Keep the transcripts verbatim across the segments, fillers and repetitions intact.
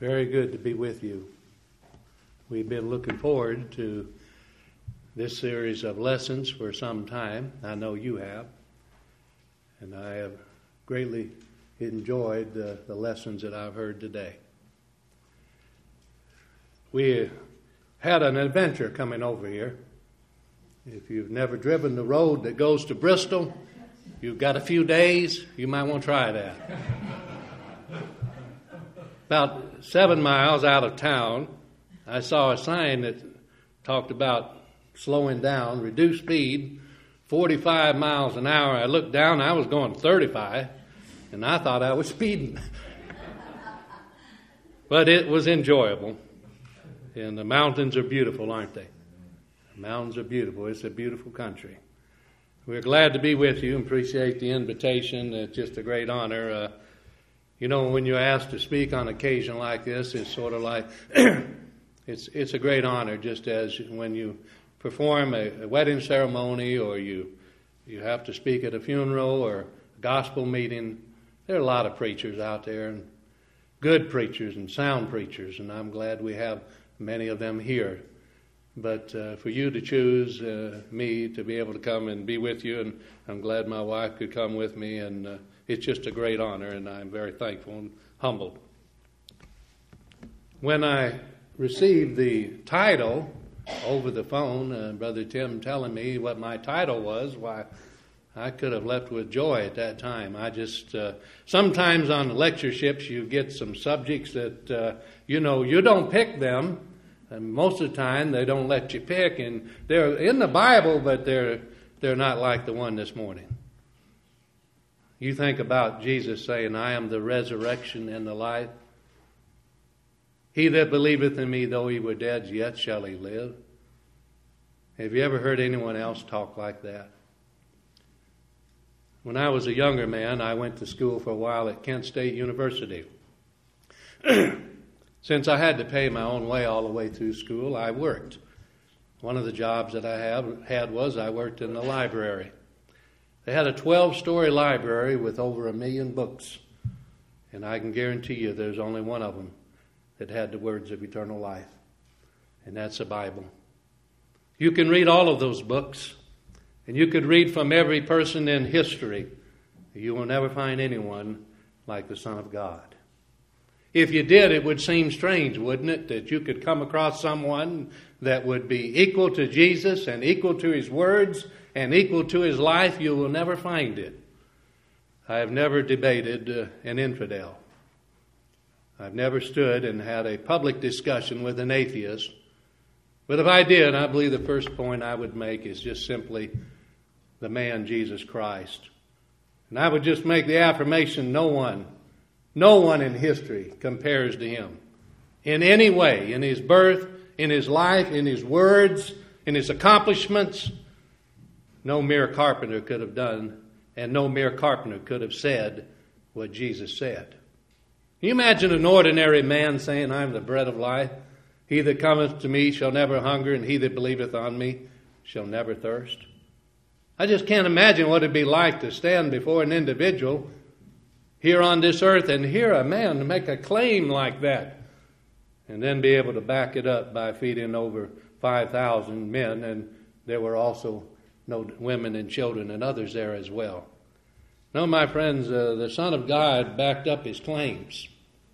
very good to be with you. We've been looking forward to this series of lessons for some time. I know you have. And I have greatly enjoyed the, the lessons that I've heard today. We had an adventure coming over here. If you've never driven the road that goes to Bristol, you've got a few days, you might want to try that. About seven miles out of town, I saw a sign that talked about slowing down, reduce speed, forty-five miles an hour. I looked down, I was going thirty-five, and I thought I was speeding. But it was enjoyable. And the mountains are beautiful, aren't they? The mountains are beautiful. It's a beautiful country. We're glad to be with you and appreciate the invitation. It's just a great honor. Uh, you know, when you're asked to speak on an occasion like this, it's sort of like, it's it's a great honor, just as when you perform a, a wedding ceremony or you you have to speak at a funeral or a gospel meeting. There are a lot of preachers out there, and good preachers and sound preachers, and I'm glad we have many of them here. But uh, for you to choose uh, me to be able to come and be with you, and I'm glad my wife could come with me, and uh, it's just a great honor, and I'm very thankful and humbled. When I received the title over the phone, uh, Brother Tim telling me what my title was, why, I could have left with joy at that time. I just, uh, sometimes on the lectureships you get some subjects that, uh, you know, you don't pick them. And most of the time they don't let you pick, and they're in the Bible, but they're they're not like the one this morning. You think about Jesus saying, I am the resurrection and the life. He that believeth in me, though he were dead, yet shall he live. Have you ever heard anyone else talk like that? When I was a younger man, I went to school for a while at Kent State University. Since I had to pay my own way all the way through school, I worked. One of the jobs that I have, had was I worked in the library. They had a twelve-story library with over a million books. And I can guarantee you there's only one of them that had the words of eternal life. And that's the Bible. You can read all of those books. And you could read from every person in history. You will never find anyone like the Son of God. If you did, it would seem strange, wouldn't it, that you could come across someone that would be equal to Jesus and equal to his words and equal to his life. You will never find it. I have never debated uh, an infidel. I've never stood and had a public discussion with an atheist. But if I did, I believe the first point I would make is just simply the man Jesus Christ. And I would just make the affirmation, no one No one in history compares to him in any way, in his birth, in his life, in his words, in his accomplishments. No mere carpenter could have done, and no mere carpenter could have said what Jesus said. Can you imagine an ordinary man saying, I am the bread of life? He that cometh to me shall never hunger, and he that believeth on me shall never thirst. I just can't imagine what it'd be like to stand before an individual here on this earth and hear a man make a claim like that, and then be able to back it up by feeding over five thousand men, and there were also no women and children and others there as well. No, my friends, uh, the Son of God backed up his claims.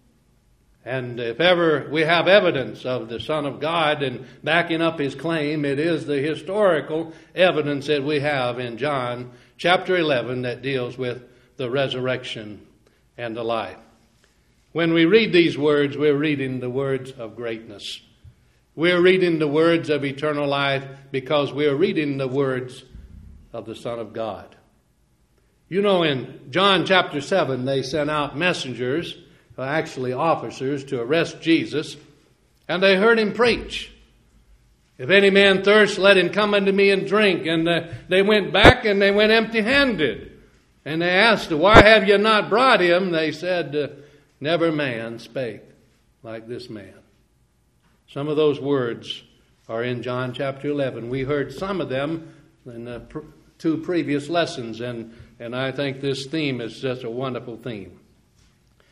And if ever we have evidence of the Son of God and backing up his claim, it is the historical evidence that we have in John chapter eleven that deals with the resurrection and the life. When we read these words, we're reading the words of greatness. We're reading the words of eternal life because we're reading the words of the Son of God. You know, in John chapter seven, they sent out messengers, actually officers, to arrest Jesus, and they heard him preach. If any man thirst, let him come unto me and drink. And uh, they went back and they went empty-handed. And they asked, why have you not brought him? They said, uh, never man spake like this man. Some of those words are in John chapter eleven. We heard some of them in the pr- two previous lessons, and, and I think this theme is just a wonderful theme.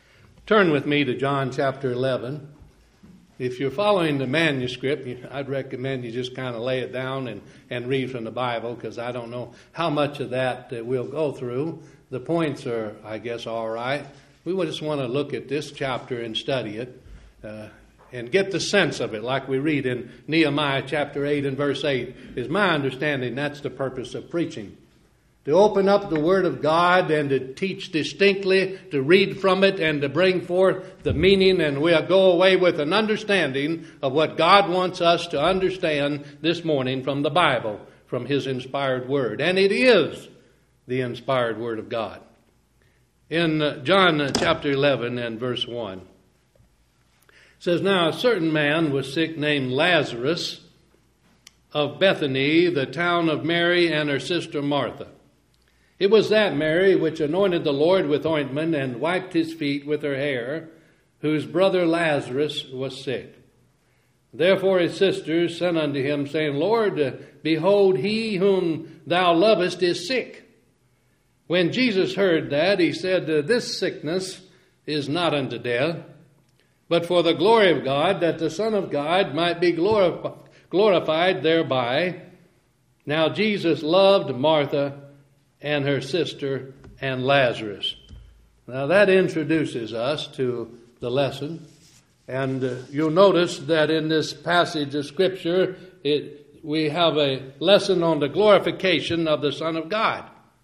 Turn with me to John chapter eleven. If you're following the manuscript, I'd recommend you just kind of lay it down and, and read from the Bible, because I don't know how much of that uh, we'll go through. The points are, I guess, all right. We just want to look at this chapter and study it uh, and get the sense of it, like we read in Nehemiah chapter eight and verse eight. Is my understanding that's the purpose of preaching. To open up the Word of God and to teach distinctly, to read from it and to bring forth the meaning, and we'll go away with an understanding of what God wants us to understand this morning from the Bible, from His inspired Word. And it is the inspired Word of God. In John chapter eleven and verse one, it says, Now a certain man was sick named Lazarus of Bethany, the town of Mary and her sister Martha. It was that Mary which anointed the Lord with ointment and wiped his feet with her hair, whose brother Lazarus was sick. Therefore his sisters sent unto him, saying, Lord, behold, he whom thou lovest is sick. When Jesus heard that, he said, This sickness is not unto death, but for the glory of God, that the Son of God might be glorified thereby. Now Jesus loved Martha and her sister and Lazarus. Now that introduces us to the lesson. And uh, you'll notice that in this passage of Scripture, it, we have a lesson on the glorification of the Son of God.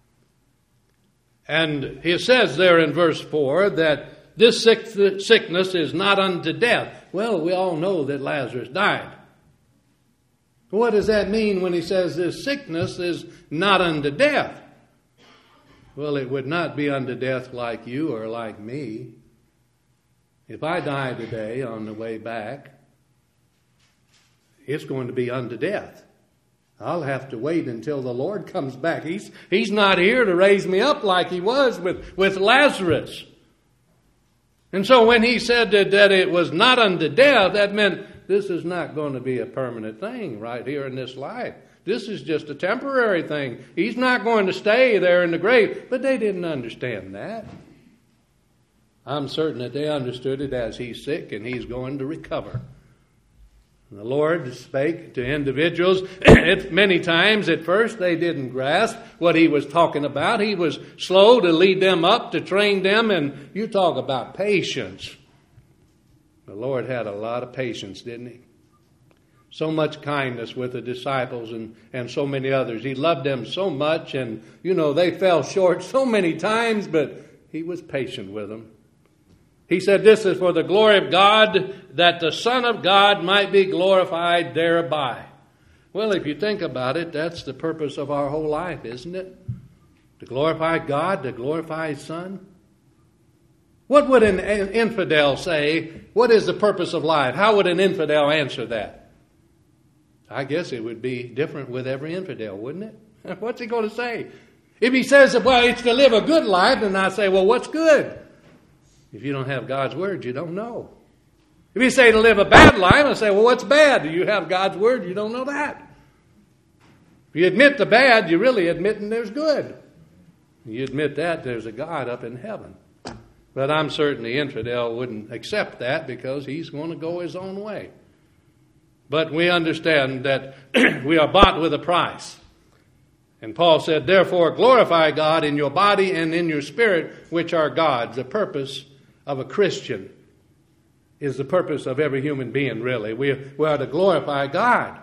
And he says there in verse four that this sick, sickness is not unto death. Well, we all know that Lazarus died. What does that mean when he says this sickness is not unto death? Well, it would not be unto death like you or like me. If I die today on the way back, it's going to be unto death. I'll have to wait until the Lord comes back. He's, he's not here to raise me up like he was with, with Lazarus. And so when he said that, that it was not unto death, that meant this is not going to be a permanent thing right here in this life. This is just a temporary thing. He's not going to stay there in the grave. But they didn't understand that. I'm certain that they understood it as he's sick and he's going to recover. And the Lord spake to individuals. Many times at first they didn't grasp what he was talking about. He was slow to lead them up, to train them. And you talk about patience. The Lord had a lot of patience, didn't he? So much kindness with the disciples and, and so many others. He loved them so much, and, you know, they fell short so many times, but he was patient with them. He said, This is for the glory of God, that the Son of God might be glorified thereby. Well, if you think about it, that's the purpose of our whole life, isn't it? To glorify God, to glorify His Son. What would an infidel say? What is the purpose of life? How would an infidel answer that? I guess it would be different with every infidel, wouldn't it? What's he going to say? If he says, well, it's to live a good life, then I say, well, what's good? If you don't have God's Word, you don't know. If you say to live a bad life, I say, well, what's bad? Do you have God's Word? You don't know that. If you admit the bad, you're really admitting there's good. You admit that there's a God up in heaven. But I'm certain the infidel wouldn't accept that because he's going to go his own way. But we understand that we are bought with a price. And Paul said, Therefore glorify God in your body and in your spirit, which are God's. The purpose of a Christian is the purpose of every human being, really. We, we are to glorify God.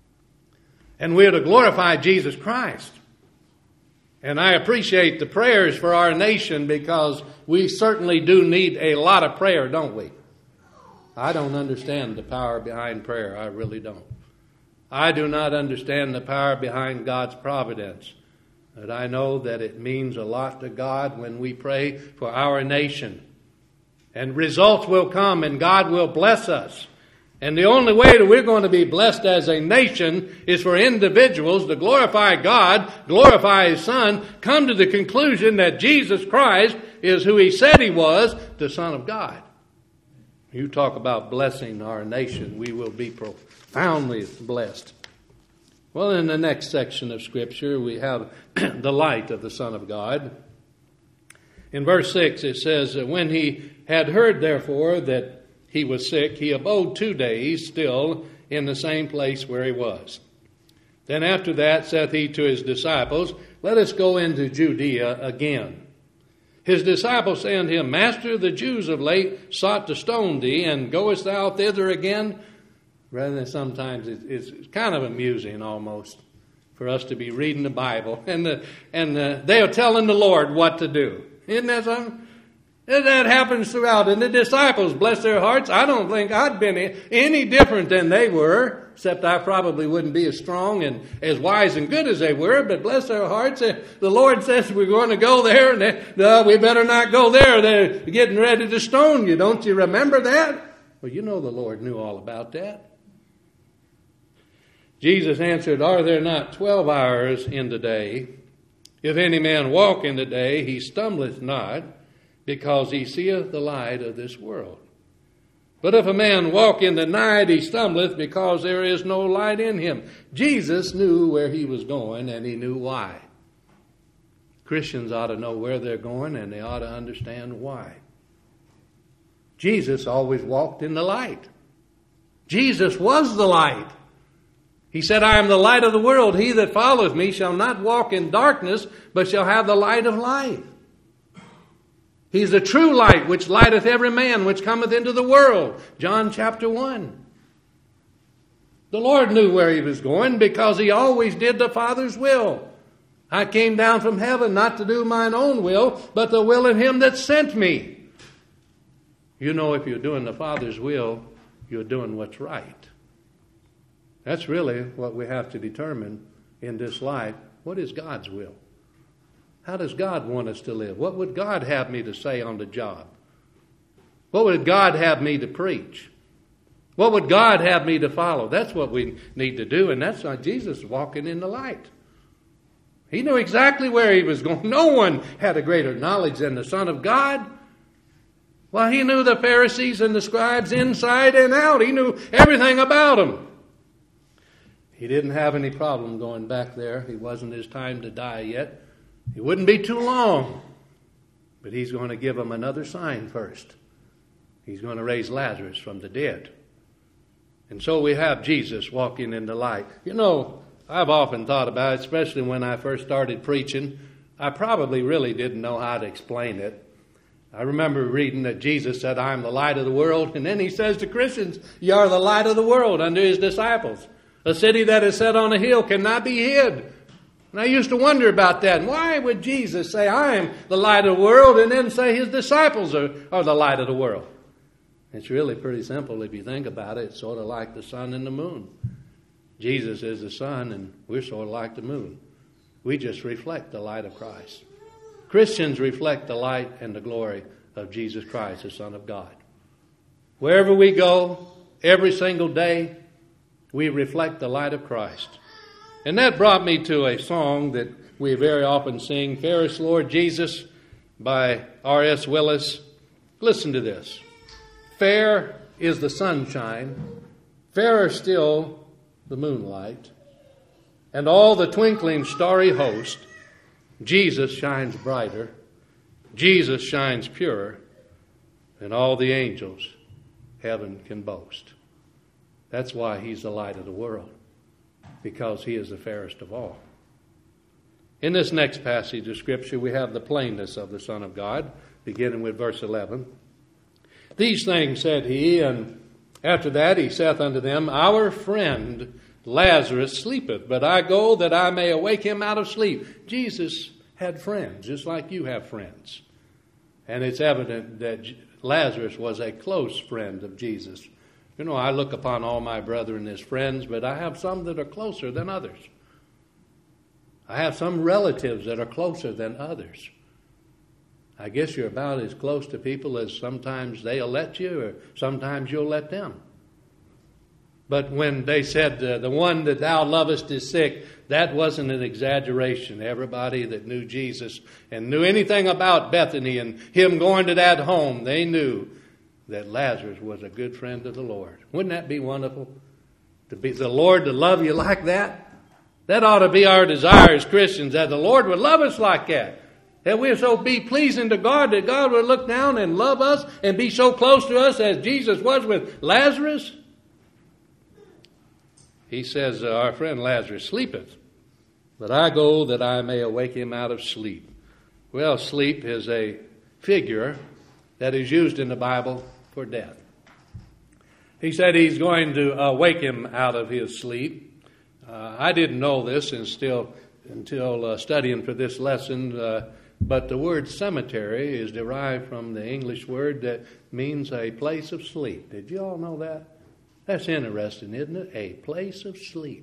And we are to glorify Jesus Christ. And I appreciate the prayers for our nation because we certainly do need a lot of prayer, don't we? I don't understand the power behind prayer. I really don't. I do not understand the power behind God's providence. But I know that it means a lot to God when we pray for our nation. And results will come and God will bless us. And the only way that we're going to be blessed as a nation is for individuals to glorify God, glorify His Son, come to the conclusion that Jesus Christ is who He said He was, the Son of God. You talk about blessing our nation, we will be profoundly blessed. Well, in the next section of Scripture, we have the light of the Son of God. In verse six it says, when he had heard therefore that he was sick, he abode two days still in the same place where he was. Then after that saith he to his disciples, let us go into Judea again. His disciples say unto him, Master, the Jews of late sought to stone thee, and goest thou thither again? Rather than sometimes it's, it's kind of amusing almost for us to be reading the Bible, and the, and the, they are telling the Lord what to do. Isn't that something? And that happens throughout. And the disciples, bless their hearts, I don't think I'd been any different than they were, except I probably wouldn't be as strong and as wise and good as they were, but bless their hearts, the Lord says we're going to go there, and they, no, we better not go there. They're getting ready to stone you. Don't you remember that? Well, you know the Lord knew all about that. Jesus answered, Are there not twelve hours in the day? If any man walk in the day, he stumbleth not, because he seeth the light of this world. But if a man walk in the night, he stumbleth, because there is no light in him. Jesus knew where he was going, and he knew why. Christians ought to know where they're going, and they ought to understand why. Jesus always walked in the light. Jesus was the light. He said, I am the light of the world. He that followeth me shall not walk in darkness, but shall have the light of life. He's the true light, which lighteth every man which cometh into the world. John chapter one. The Lord knew where he was going, because he always did the Father's will. I came down from heaven not to do mine own will, but the will of him that sent me. You know, if you're doing the Father's will, you're doing what's right. That's really what we have to determine in this life. What is God's will? How does God want us to live? What would God have me to say on the job? What would God have me to preach? What would God have me to follow? That's what we need to do, and that's why Jesus is walking in the light. He knew exactly where he was going. No one had a greater knowledge than the Son of God. Well, he knew the Pharisees and the scribes inside and out. He knew everything about them. He didn't have any problem going back there. It wasn't his time to die yet. It wouldn't be too long. But he's going to give them another sign first. He's going to raise Lazarus from the dead. And so we have Jesus walking in the light. You know, I've often thought about it, especially when I first started preaching. I probably really didn't know how to explain it. I remember reading that Jesus said, I am the light of the world. And then he says to Christians, you are the light of the world under his disciples. A city that is set on a hill cannot be hid. And I used to wonder about that. Why would Jesus say, I am the light of the world, and then say his disciples are, are the light of the world? It's really pretty simple if you think about it. It's sort of like the sun and the moon. Jesus is the sun, and we're sort of like the moon. We just reflect the light of Christ. Christians reflect the light and the glory of Jesus Christ, the Son of God. Wherever we go, every single day, we reflect the light of Christ. And that brought me to a song that we very often sing, Fairest Lord Jesus, by R S Willis. Listen to this. Fair is the sunshine, fairer still the moonlight, and all the twinkling starry host. Jesus shines brighter, Jesus shines purer, than all the angels heaven can boast. That's why he's the light of the world, because he is the fairest of all. In this next passage of Scripture, we have the plainness of the Son of God, beginning with verse eleven. These things said he, and after that he saith unto them, Our friend Lazarus sleepeth, but I go that I may awake him out of sleep. Jesus had friends, just like you have friends. And it's evident that Lazarus was a close friend of Jesus. You know, I look upon all my brethren as friends, but I have some that are closer than others. I have some relatives that are closer than others. I guess you're about as close to people as sometimes they'll let you, or sometimes you'll let them. But when they said, uh, the one that thou lovest is sick, that wasn't an exaggeration. Everybody that knew Jesus and knew anything about Bethany and him going to that home, they knew that Lazarus was a good friend of the Lord. Wouldn't that be wonderful? To be the Lord to love you like that? That ought to be our desire as Christians, that the Lord would love us like that. That we'll so be pleasing to God that God will look down and love us and be so close to us as Jesus was with Lazarus? He says, our friend Lazarus sleepeth, but I go that I may awake him out of sleep. Well, sleep is a figure that is used in the Bible for death. He said he's going to awake him out of his sleep. Uh, I didn't know this until, until uh, studying for this lesson, uh, but the word cemetery is derived from the English word that means a place of sleep. Did you all know that? That's interesting, isn't it? A place of sleep.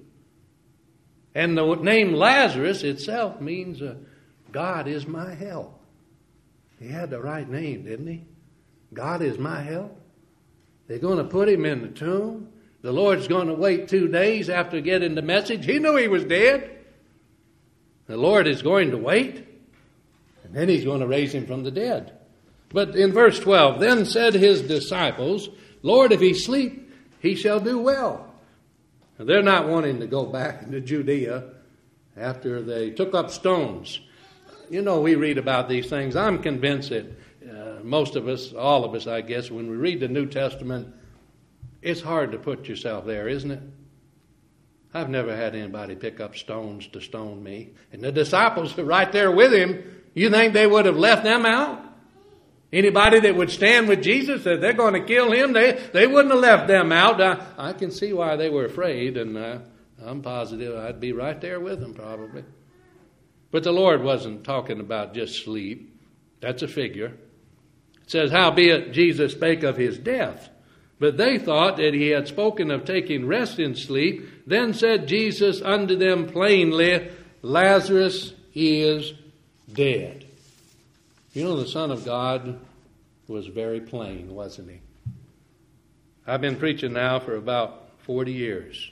And the name Lazarus itself means uh, God is my help. He had the right name, didn't he? God is my help. They're going to put him in the tomb. The Lord's going to wait two days after getting the message. He knew he was dead. The Lord is going to wait. And then he's going to raise him from the dead. But in verse twelve, then said his disciples, Lord, if he sleep, he shall do well. Now, they're not wanting to go back into Judea after they took up stones. You know, we read about these things. I'm convinced that uh, most of us, all of us, I guess, when we read the New Testament, it's hard to put yourself there, isn't it? I've never had anybody pick up stones to stone me. And the disciples are right there with him. You think they would have left them out? Anybody that would stand with Jesus, that they're going to kill him, they, they wouldn't have left them out. I, I can see why they were afraid, and uh, I'm positive I'd be right there with them probably. But the Lord wasn't talking about just sleep. That's a figure. It says, howbeit Jesus spake of his death. But they thought that he had spoken of taking rest in sleep. Then said Jesus unto them plainly, Lazarus is dead. You know, the Son of God was very plain, wasn't he? I've been preaching now for about forty years.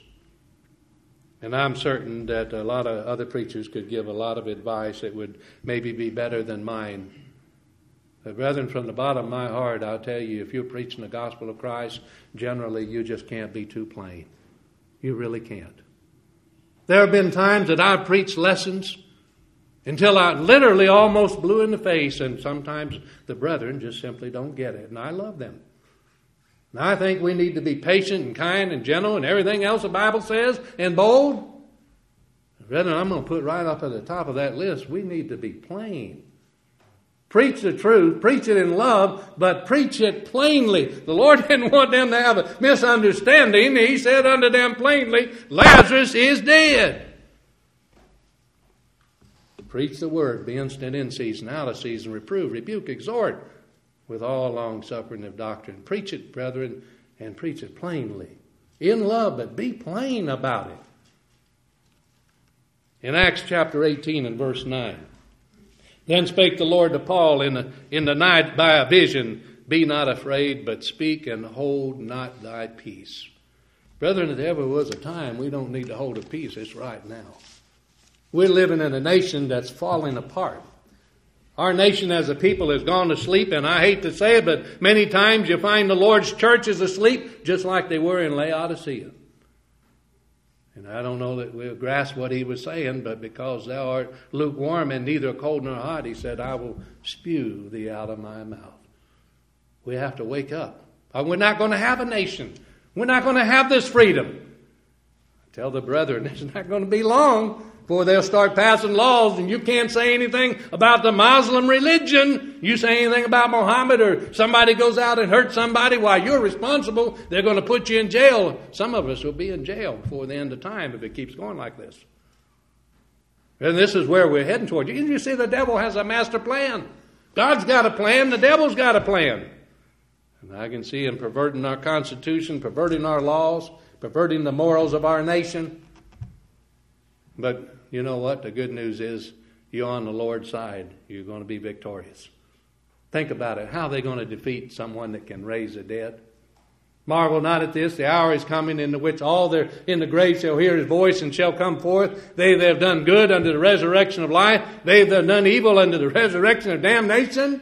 And I'm certain that a lot of other preachers could give a lot of advice that would maybe be better than mine. But brethren, from the bottom of my heart, I'll tell you, if you're preaching the gospel of Christ, generally you just can't be too plain. You really can't. There have been times that I've preached lessons until I literally almost blew in the face, and sometimes the brethren just simply don't get it, and I love them. And I think we need to be patient and kind and gentle and everything else the Bible says, and bold. Brethren, I'm going to put right up at the top of that list, we need to be plain. Preach the truth, preach it in love, but preach it plainly. The Lord didn't want them to have a misunderstanding. He said unto them plainly, Lazarus is dead. Preach the word, be instant in season, out of season, reprove, rebuke, exhort, with all long suffering of doctrine. Preach it, brethren, and preach it plainly. In love, but be plain about it. In Acts chapter eighteen and verse nine, then spake the Lord to Paul in the, in the night by a vision, be not afraid, but speak and hold not thy peace. Brethren, if there ever was a time we don't need to hold a peace, it's right now. We're living in a nation that's falling apart. Our nation as a people has gone to sleep, and I hate to say it, but many times you find the Lord's church is asleep, just like they were in Laodicea. And I don't know that we'll grasp what he was saying, but because thou art lukewarm and neither cold nor hot, he said, I will spew thee out of my mouth. We have to wake up. We're not going to have a nation. We're not going to have this freedom. I tell the brethren, it's not going to be long before they'll start passing laws, and you can't say anything about the Muslim religion. You say anything about Muhammad, or somebody goes out and hurts somebody while you're responsible, they're going to put you in jail. Some of us will be in jail before the end of time if it keeps going like this. And this is where we're heading toward. You see, the devil has a master plan. God's got a plan. The devil's got a plan. And I can see him perverting our Constitution, perverting our laws, perverting the morals of our nation. But you know what? The good news is you're on the Lord's side. You're going to be victorious. Think about it. How are they going to defeat someone that can raise the dead? Marvel not at this. The hour is coming in the which all that are in the grave shall hear his voice and shall come forth. They that have done good unto the resurrection of life. They that have done evil unto the resurrection of damnation.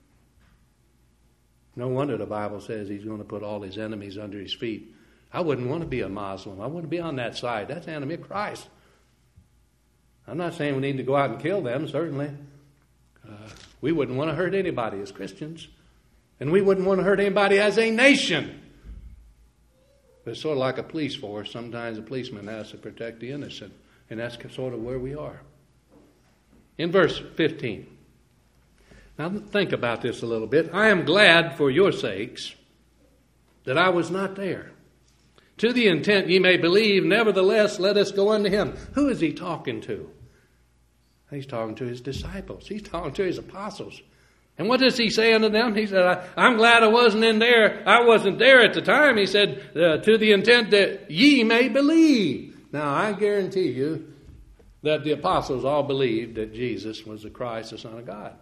No wonder the Bible says he's going to put all his enemies under his feet. I wouldn't want to be a Muslim. I wouldn't be on that side. That's the enemy of Christ. I'm not saying we need to go out and kill them, certainly. Uh, we wouldn't want to hurt anybody as Christians. And we wouldn't want to hurt anybody as a nation. But it's sort of like a police force. Sometimes a policeman has to protect the innocent. And that's sort of where we are. In verse fifteen. Now think about this a little bit. I am glad for your sakes that I was not there. To the intent ye may believe, nevertheless let us go unto him. Who is he talking to? He's talking to his disciples. He's talking to his apostles. And what does he say unto them? He said, I, I'm glad I wasn't in there. I wasn't there at the time. He said, uh, to the intent that ye may believe. Now, I guarantee you that the apostles all believed that Jesus was the Christ, the Son of God.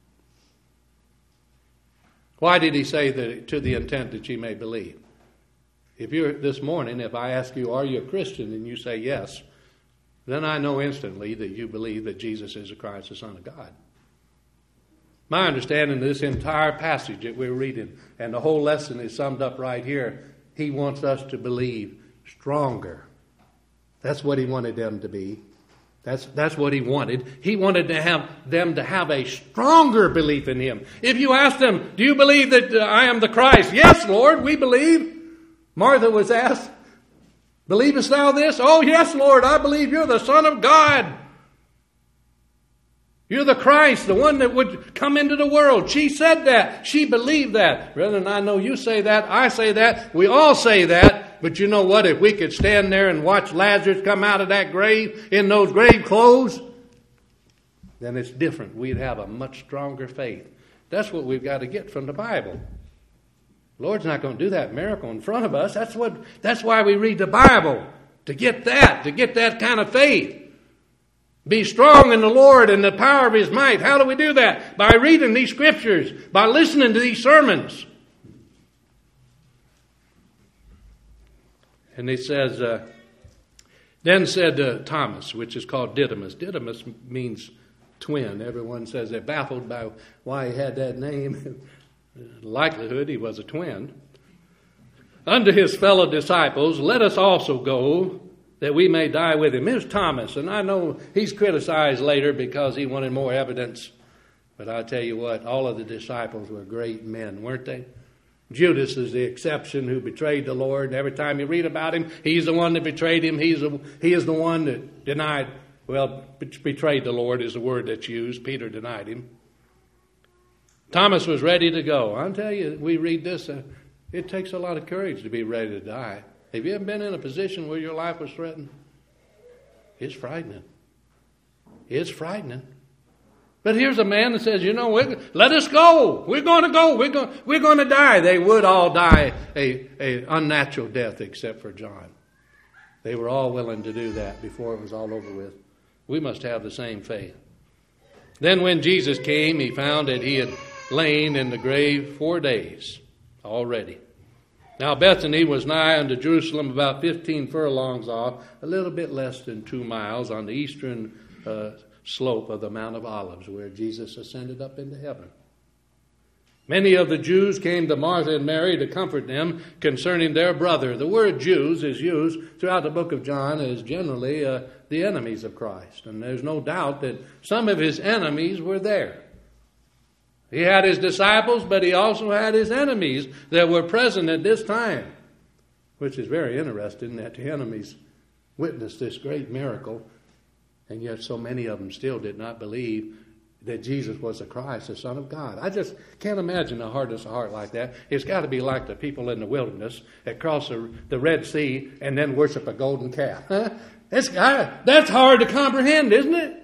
Why did he say that to the intent that ye may believe? If you're this morning, if I ask you, are you a Christian, and you say yes, then I know instantly that you believe that Jesus is the Christ, the Son of God. My understanding of this entire passage that we're reading, and the whole lesson is summed up right here, he wants us to believe stronger. That's what he wanted them to be. That's, that's what he wanted. He wanted to have them to have a stronger belief in him. If you ask them, do you believe that I am the Christ? Yes, Lord, we believe. Martha was asked, believest thou this? Oh, yes, Lord, I believe you're the Son of God. You're the Christ, the one that would come into the world. She said that. She believed that. Brethren, I know you say that. I say that. We all say that. But you know what? If we could stand there and watch Lazarus come out of that grave in those grave clothes, then it's different. We'd have a much stronger faith. That's what we've got to get from the Bible. The Lord's not going to do that miracle in front of us. That's what. That's why we read the Bible. To get that. To get that kind of faith. Be strong in the Lord and the power of his might. How do we do that? By reading these scriptures. By listening to these sermons. And he says, uh, then said uh, Thomas, which is called Didymus. Didymus means twin. Everyone says they're baffled by why he had that name. Likelihood he was a twin. Unto his fellow disciples, let us also go, that we may die with him. Here's Thomas, and I know he's criticized later because he wanted more evidence. But I tell you what, all of the disciples were great men, weren't they? Judas is the exception who betrayed the Lord. And every time you read about him, he's the one that betrayed him. He's a, he is the one that denied, well, betrayed the Lord is the word that's used. Peter denied him. Thomas was ready to go. I'll tell you, we read this, uh, it takes a lot of courage to be ready to die. Have you ever been in a position where your life was threatened? It's frightening. It's frightening. But here's a man that says, you know, we're, let us go. We're going to go. We're going, we're going to die. They would all die a, a unnatural death except for John. They were all willing to do that before it was all over with. We must have the same faith. Then when Jesus came, he found that he had lain in the grave four days already. Now Bethany was nigh unto Jerusalem, about fifteen furlongs off, a little bit less than two miles on the eastern uh, slope of the Mount of Olives, where Jesus ascended up into heaven. Many of the Jews came to Martha and Mary to comfort them concerning their brother. The word Jews is used throughout the book of John as generally uh, the enemies of Christ. And there's no doubt that some of his enemies were there. He had his disciples, but he also had his enemies that were present at this time, which is very interesting that the enemies witnessed this great miracle, and yet so many of them still did not believe that Jesus was the Christ, the Son of God. I just can't imagine a hardness of heart like that. It's got to be like the people in the wilderness that cross the, the Red Sea and then worship a golden calf. Huh? It's, I, that's hard to comprehend, isn't it?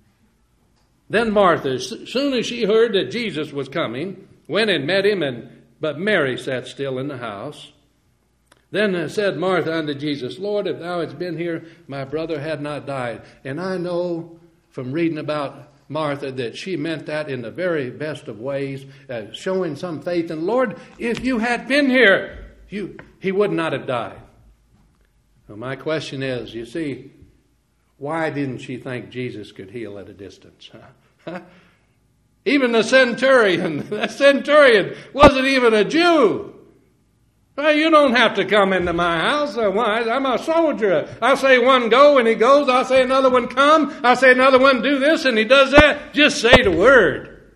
Then Martha, as soon as she heard that Jesus was coming, went and met him, and but Mary sat still in the house. Then said Martha unto Jesus, Lord, if thou hadst been here, my brother had not died. And I know from reading about Martha that she meant that in the very best of ways, uh, showing some faith. And Lord, if you had been here, you, he would not have died. Well, my question is, you see, why didn't she think Jesus could heal at a distance? Huh? Even the centurion, the centurion wasn't even a Jew. Well, you don't have to come into my house. Why? I'm a soldier. I say one go and he goes. I say another one come. I say another one do this and he does that. Just say the word.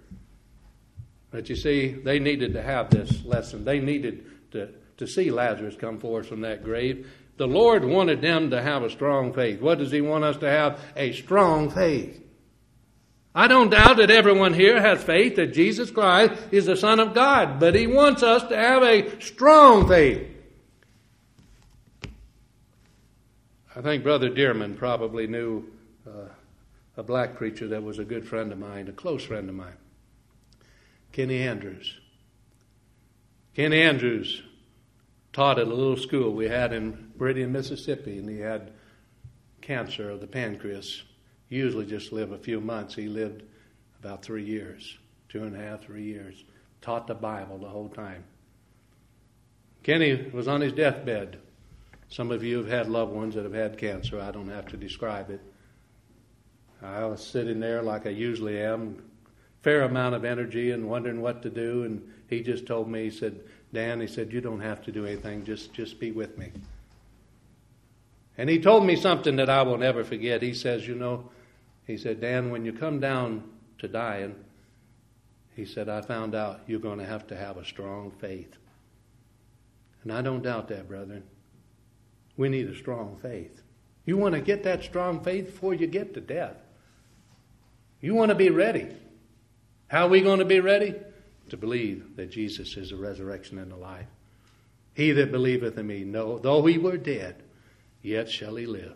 But you see, they needed to have this lesson. They needed to, to see Lazarus come forth from that grave. The Lord wanted them to have a strong faith. What does He want us to have? A strong faith. I don't doubt that everyone here has faith that Jesus Christ is the Son of God, but He wants us to have a strong faith. I think Brother Dearman probably knew uh, a black preacher that was a good friend of mine, a close friend of mine, Kenny Andrews. Kenny Andrews taught at a little school we had in Meridian, Mississippi, and he had cancer of the pancreas. He usually just lived a few months. He lived about three years, two and a half, three years. Taught the Bible the whole time. Kenny was on his deathbed. Some of you have had loved ones that have had cancer. I don't have to describe it. I was sitting there like I usually am, fair amount of energy and wondering what to do, and he just told me, he said, Dan, he said, you don't have to do anything, just, just be with me. And he told me something that I will never forget. He says, you know, he said, Dan, when you come down to dying, he said, I found out you're going to have to have a strong faith. And I don't doubt that, brethren. We need a strong faith. You want to get that strong faith before you get to death. You want to be ready. How are we going to be ready? To believe that Jesus is the resurrection and the life. He that believeth in me, no, though he were dead, yet shall he live.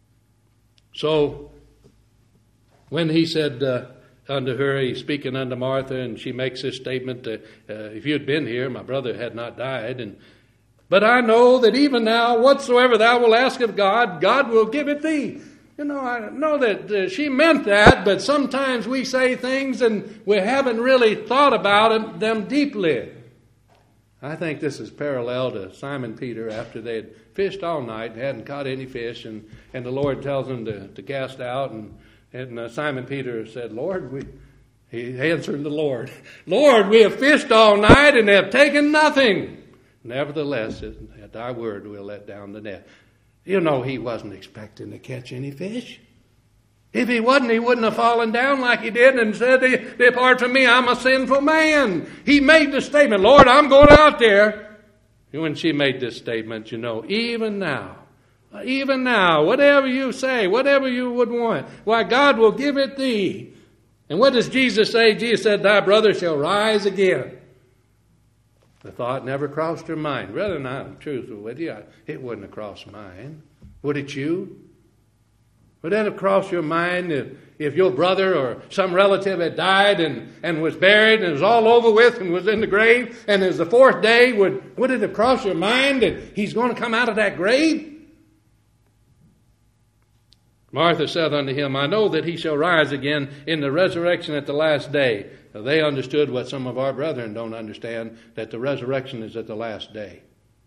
So, when he said uh, unto her, he's speaking unto Martha, and she makes this statement, uh, uh, if you had been here, my brother had not died. And but I know that even now, whatsoever thou wilt ask of God, God will give it thee. You know, I know that uh, she meant that, but sometimes we say things and we haven't really thought about it, them deeply. I think this is parallel to Simon Peter after they had fished all night and hadn't caught any fish, and, and the Lord tells them to, to cast out. And, and uh, Simon Peter said, Lord, we, he answered the Lord, Lord, we have fished all night and have taken nothing. Nevertheless, at thy word we'll let down the net. You know, he wasn't expecting to catch any fish. If he wasn't, he wouldn't have fallen down like he did and said, depart from me, I'm a sinful man. He made the statement, Lord, I'm going out there. And when she made this statement, you know, even now, even now, whatever you say, whatever you would want, why, God will give it thee. And what does Jesus say? Jesus said, thy brother shall rise again. The thought never crossed her mind. Brethren, I'm truthful with you. It wouldn't have crossed mine. Would it you? Would that have crossed your mind if, if your brother or some relative had died and, and was buried and was all over with and was in the grave, and as the fourth day, would, would it have crossed your mind that he's going to come out of that grave? Martha said unto him, I know that he shall rise again in the resurrection at the last day. Now, they understood what some of our brethren don't understand, that the resurrection is at the last day.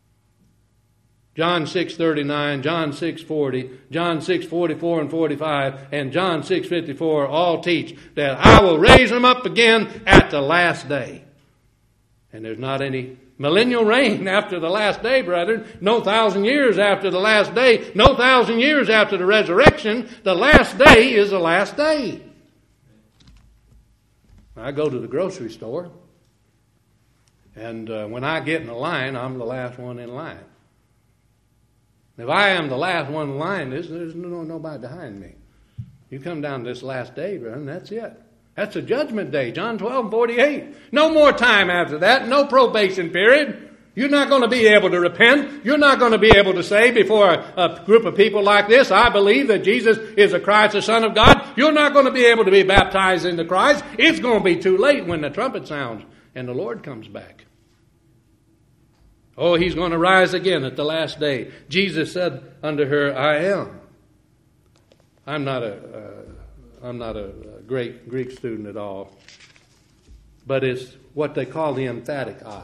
John six thirty-nine, John six forty, John six forty-four and forty-five, and John six fifty-four all teach that I will raise him up again at the last day. And there's not any millennial reign after the last day, brethren. No thousand years after the last day. No thousand years after the resurrection. The last day is the last day. I go to the grocery store, and uh, when I get in the line, I'm the last one in line. If I am the last one in line, there's, there's no, nobody behind me. You come down to this last day, brethren, that's it. That's the judgment day, John twelve and forty-eight. No more time after that, no probation period. You're not going to be able to repent. You're not going to be able to say before a, a group of people like this, I believe that Jesus is the Christ, the Son of God. You're not going to be able to be baptized into Christ. It's going to be too late when the trumpet sounds and the Lord comes back. Oh, he's going to rise again at the last day. Jesus said unto her, I am. I'm not a, uh, I'm not a, a great Greek student at all, but it's what they call the emphatic I.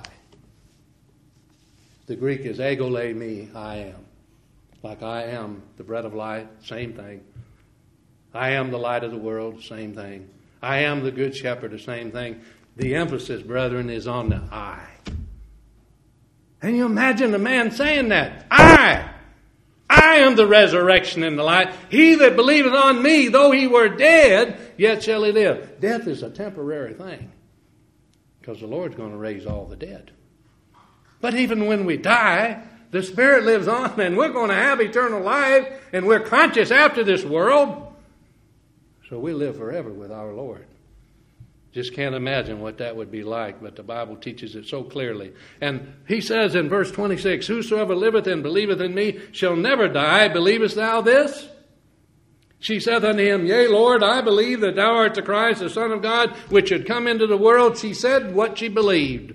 The Greek is egole me, I am. Like I am the bread of life, same thing. I am the light of the world, same thing. I am the good shepherd, the same thing. The emphasis, brethren, is on the I. Can you imagine a man saying that? I! I am the resurrection and the life. He that believeth on me, though he were dead, yet shall he live. Death is a temporary thing. because the Lord's going to raise all the dead. But even when we die, the Spirit lives on, and we're going to have eternal life, and we're conscious after this world. So we live forever with our Lord. Just can't imagine what that would be like, but the Bible teaches it so clearly. And he says in verse twenty-six, whosoever liveth and believeth in me shall never die. Believest thou this? She saith unto him, Yea, Lord, I believe that thou art the Christ, the Son of God, which should come into the world. She said what she believed.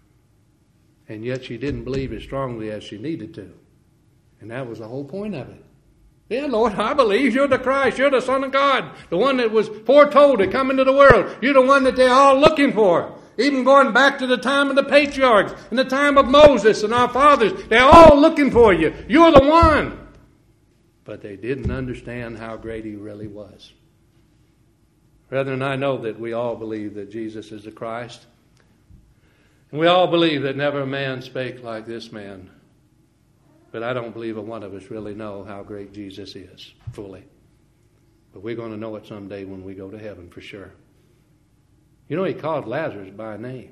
And yet she didn't believe as strongly as she needed to. And that was the whole point of it. Yeah, Lord, I believe you're the Christ. You're the Son of God. The one that was foretold to come into the world. You're the one that they're all looking for. Even going back to the time of the patriarchs and the time of Moses and our fathers. They're all looking for you. You're the one. But they didn't understand how great he really was. Brethren, I know that we all believe that Jesus is the Christ. And we all believe that never a man spake like this man. But I don't believe a one of us really know how great Jesus is, fully. But we're going to know it someday when we go to heaven, for sure. You know, he called Lazarus by name.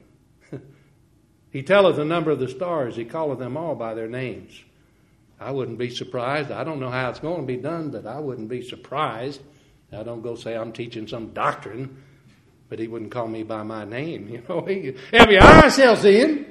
He telleth the number of the stars. He calleth them all by their names. I wouldn't be surprised. I don't know how it's going to be done, but I wouldn't be surprised. I don't go say I'm teaching some doctrine, but he wouldn't call me by my name. You know, he, every eye shall see him.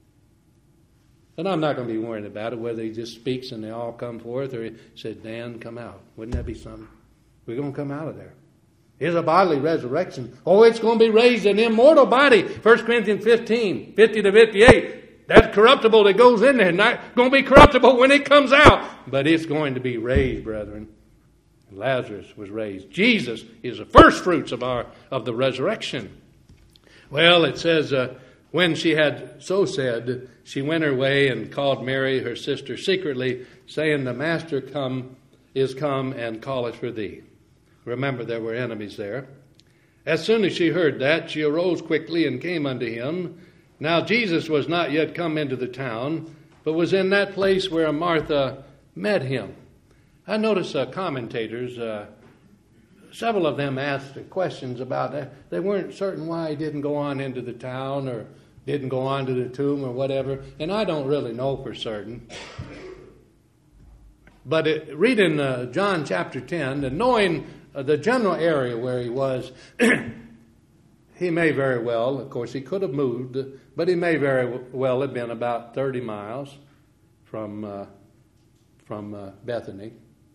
And I'm not going to be worried about it, whether he just speaks and they all come forth, or he said, Dan, come out. Wouldn't that be something? We're going to come out of there. Here's a bodily resurrection. Oh, it's going to be raised an immortal body. First Corinthians fifteen, fifty to fifty-eight. That's corruptible that goes in there. Not going to be corruptible when it comes out. But it's going to be raised, brethren. Lazarus was raised. Jesus is the first fruits of our of the resurrection. Well, it says, uh, when she had so said, she went her way and called Mary, her sister, secretly, saying, the Master come is come and calleth for thee. Remember, there were enemies there. As soon as she heard that, she arose quickly and came unto him. Now Jesus was not yet come into the town, but was in that place where Martha met him. I notice uh, commentators, uh, several of them asked questions about that. They weren't certain why he didn't go on into the town or didn't go on to the tomb or whatever. And I don't really know for certain. But it, reading uh, John chapter ten, and knowing uh, the general area where he was, he may very well, of course he could have moved, but he may very well have been about thirty miles from uh, from uh, Bethany.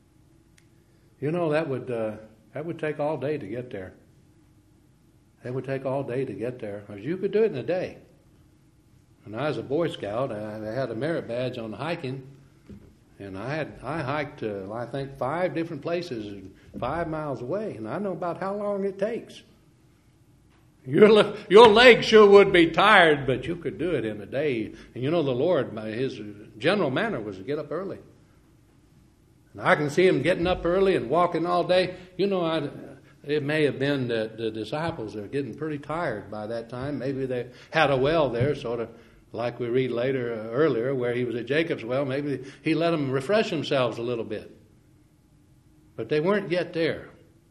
You know, that would uh, that would take all day to get there. That would take all day to get there. Because you could do it in a day. When I was a Boy Scout, I had a merit badge on hiking, and I had I hiked to, I think, five different places, five miles away, and I know about how long it takes. Your your legs sure would be tired, but you could do it in a day. And you know, the Lord, his general manner was to get up early. And I can see him getting up early and walking all day. You know, I, it may have been that the disciples are getting pretty tired by that time. Maybe they had a well there, sort of like we read later, uh, earlier, where he was at Jacob's well. Maybe he let them refresh themselves a little bit. But they weren't yet there.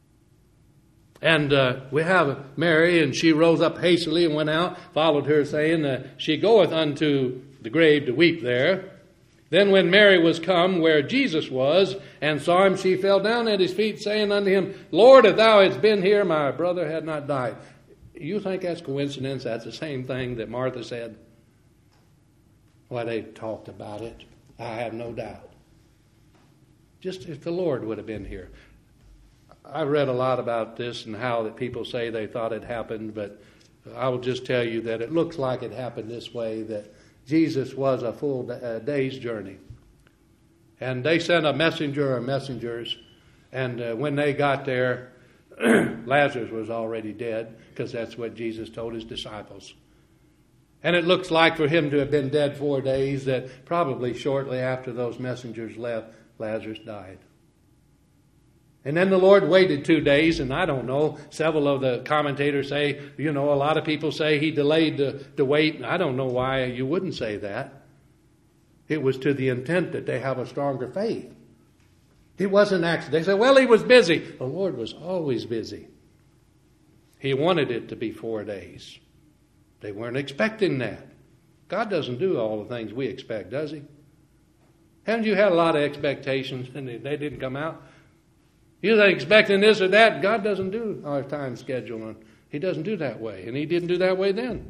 And uh, we have Mary, and she rose up hastily and went out, followed her, saying, uh, she goeth unto the grave to weep there. Then when Mary was come where Jesus was, and saw him, she fell down at his feet, saying unto him, Lord, if thou hadst been here, my brother had not died. You think that's coincidence? That's the same thing that Martha said. Well, they talked about it. I have no doubt. Just if the Lord would have been here. I've read a lot about this and how that people say they thought it happened, but I will just tell you that it looks like it happened this way, that Jesus was a full day's journey. And they sent a messenger or messengers, and uh, when they got there, Lazarus was already dead, because that's what Jesus told his disciples. And it looks like for him to have been dead four days, that probably shortly after those messengers left, Lazarus died. And then the Lord waited two days, and I don't know, several of the commentators say, you know, a lot of people say he delayed the, the wait. And I don't know why you wouldn't say that. It was to the intent that they have a stronger faith. It wasn't accident. They said, well, he was busy. The Lord was always busy. He wanted it to be four days. They weren't expecting that. God doesn't do all the things we expect, does he? Haven't you had a lot of expectations and they didn't come out? You're expecting this or that. God doesn't do our time schedule. He doesn't do that way. And he didn't do that way then.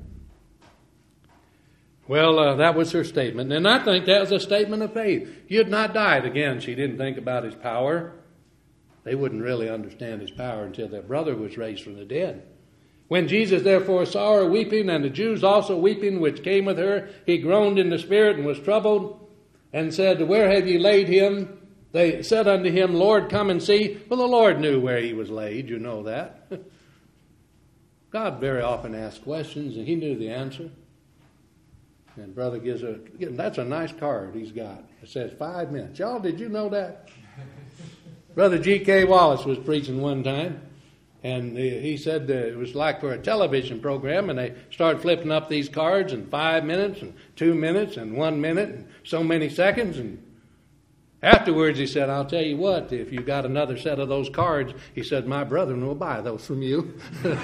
Well, uh, that was her statement. And I think that was a statement of faith. He had not died. Again, she didn't think about his power. They wouldn't really understand his power until their brother was raised from the dead. When Jesus therefore saw her weeping, and the Jews also weeping, which came with her, he groaned in the spirit and was troubled, and said, Where have ye laid him? They said unto him, Lord, come and see. Well, the Lord knew where he was laid. You know that. God very often asked questions, and he knew the answer. And brother gives a, that's a nice card he's got. It says five minutes. Y'all, did you know that? Brother G K Wallace was preaching one time, and he said that it was like for a television program, and they started flipping up these cards in five minutes and two minutes and one minute and so many seconds. And afterwards he said, I'll tell you what, if you got another set of those cards, he said, my brethren will buy those from you.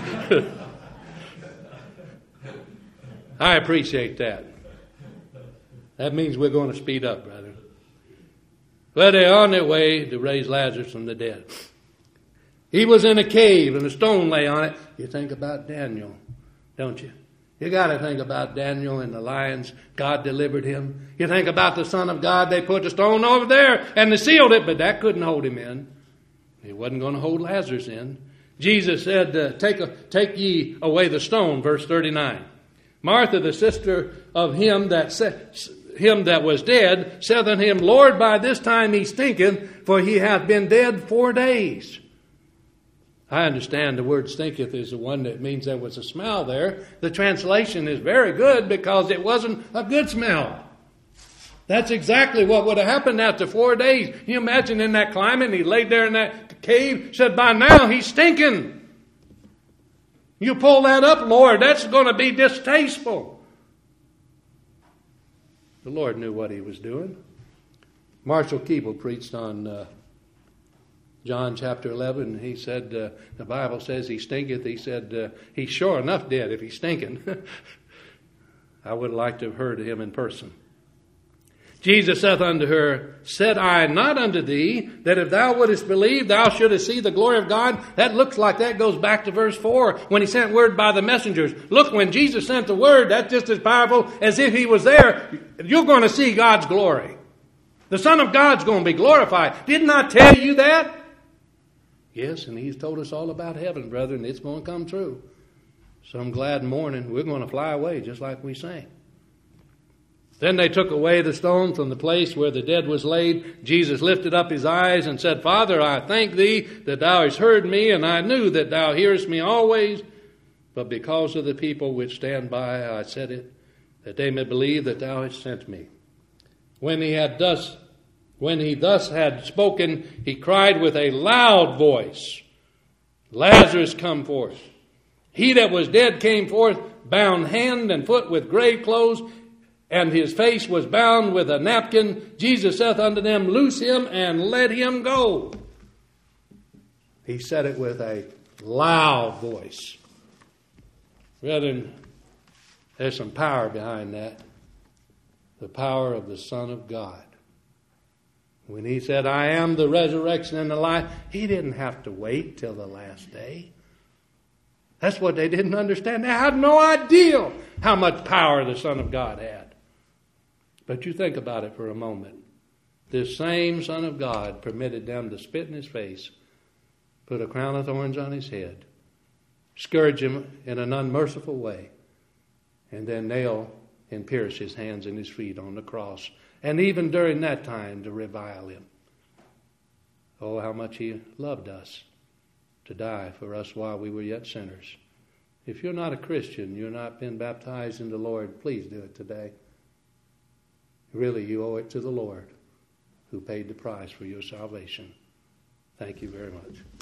I appreciate that. That means we're going to speed up, brother. But they're on their way to raise Lazarus from the dead. He was in a cave and a stone lay on it. You think about Daniel, don't you? You got to think about Daniel and the lions. God delivered him. You think about the Son of God. They put the stone over there and they sealed it, but that couldn't hold him in. It wasn't going to hold Lazarus in. Jesus said, uh, take, a, take ye away the stone, verse thirty-nine. Martha, the sister of him that said, him that was dead, said unto him, Lord, by this time he stinketh, for he hath been dead four days. I understand the word stinketh is the one that means there was a smell there. The translation is very good because it wasn't a good smell. That's exactly what would have happened after four days. Can you imagine in that climate, and he laid there in that cave, said, by now he's stinking. You pull that up, Lord, that's going to be distasteful. The Lord knew what he was doing. Marshall Keeble preached on uh, John chapter eleven. He said, uh, the Bible says he stinketh. He said, uh, he's sure enough dead if he's stinking. I would like to have heard him in person. Jesus saith unto her, said I not unto thee, that if thou wouldest believe, thou shouldest see the glory of God? That looks like that goes back to verse four, when he sent word by the messengers. Look, when Jesus sent the word, that's just as powerful as if he was there. You're going to see God's glory. The Son of God's going to be glorified. Didn't I tell you that? Yes, and he's told us all about heaven, brother, and it's going to come true. Some glad morning, we're going to fly away just like we sang. Then they took away the stone from the place where the dead was laid. Jesus lifted up his eyes and said, Father, I thank thee that thou hast heard me, and I knew that thou hearest me always. But because of the people which stand by, I said it, that they may believe that thou hast sent me. When he had thus, when he thus had spoken, he cried with a loud voice, Lazarus, come forth. He that was dead came forth, bound hand and foot with grave clothes, and his face was bound with a napkin. Jesus saith unto them, loose him and let him go. He said it with a loud voice. Brethren, there's some power behind that. The power of the Son of God. When he said, I am the resurrection and the life, he didn't have to wait till the last day. That's what they didn't understand. They had no idea how much power the Son of God had. But you think about it for a moment. This same Son of God permitted them to spit in his face, put a crown of thorns on his head, scourge him in an unmerciful way, and then nail and pierce his hands and his feet on the cross. And even during that time to revile him. Oh, how much he loved us to die for us while we were yet sinners. If you're not a Christian, you're not been baptized in the Lord, please do it today. Really, you owe it to the Lord who paid the price for your salvation. Thank you very much.